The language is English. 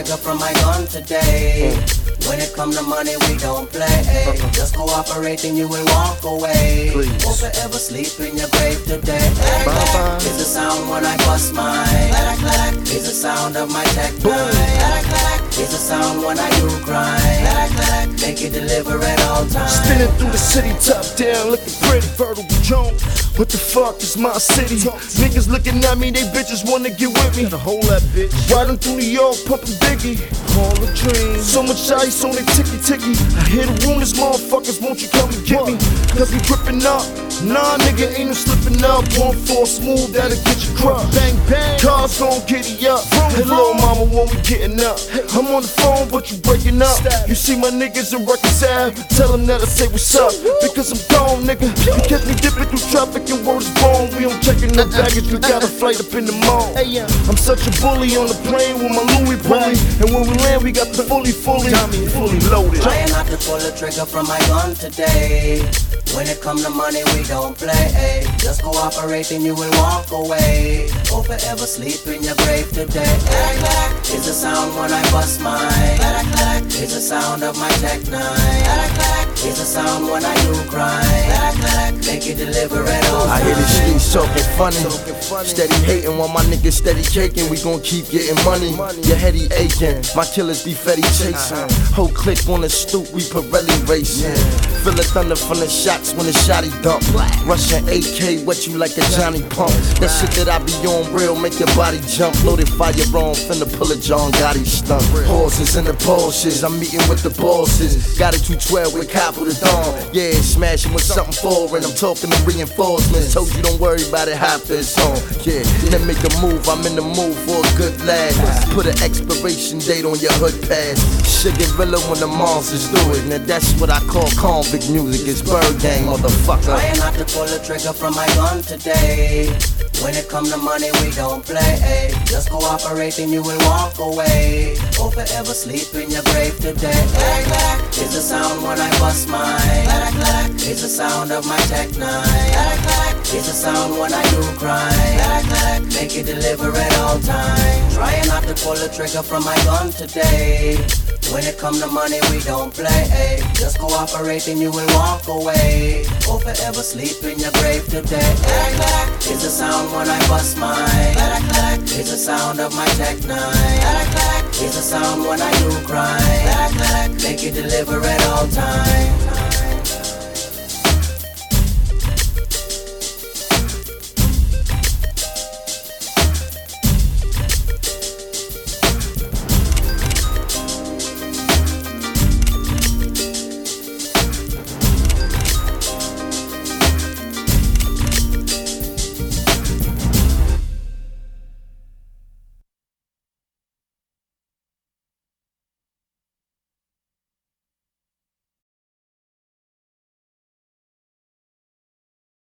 trigger from my gun today. When it come to money, we don't play. Just cooperate and you will walk away. Or forever sleep in your grave today. It's the sound when I bust mine. It's the sound of my tech nine. It's the sound when I do grind. Make it deliver at all times. Spinning through the city, top down, looking pretty. Vertical jump. What the fuck is my city? Niggas looking at me, they bitches wanna get with me. The whole that bitch. Riding through New York, pumping Biggie. All the dreams. So much ice on their ticky ticky. I hear the rumors, motherfuckers, won't you come and get me? Cause we gripping up. Nah, nigga, ain't no slipping up. 1-4 smooth, that'll get you crushed. Bang, bang. Cars gon' get it up. Hey, little mama, when we getting up. I'm on the phone, but you breaking up. You see my niggas in Rutgers Ave. Tell them that I say what's up. Because I'm gone, nigga. You catch me dipping through traffic and word is born. We don't checking no baggage, we got a flight up in the mall. I'm such a bully on the plane with my Louis bully. And when we land, we got the fully loaded. Trying not to pull the trigger from my gun today. When it come to money, we don't play. Just cooperate and you will walk away. Or forever sleep in your grave today. It's the sound when I bust mine. It's the sound of my tech nine. It's the sound when I do grind. Make it deliver at all times. I hear the streets talking funny. Steady hating while my niggas steady caking. We gon' keep getting money. Your heady aching. My killers be fetty chasing. Whole clique on the stoop, we Pirelli racing. Feel the thunder from the shots when the shotty dump. Russian AK, wet you like a Johnny Pump. That shit that I be on real, make your body jump. Loaded firearm, finna pull a John Gotti stunt. Horses in the Porsches, I'm meeting with the bosses. Got a 212 with cop with a thumb. Yeah, smashing with something foreign. I'm talking to reinforcements. Told you don't worry about it, half it's on. Yeah, then make a move, I'm in the mood for a good lad. Put an expiration date on your hood pass. Shit get realer when the monsters do it. Now that's what I call convict music. It's Bird Gang, motherfucker. Trying not to pull the trigger from my gun today. When it come to money, we don't play. Just cooperate and you will walk away. Or forever sleep in your grave today. It's the sound when I bust mine. It's the sound of my tech nine. It's the sound when I do grind. Make it deliver at all times. Trying not to pull the trigger from my gun today. When it come to money, we don't play. Just cooperate and you will walk away. Or forever sleep in your grave today. It's the sound when I bust mine. It's the sound of my tech nine. It's the sound when I do grind. Make it deliver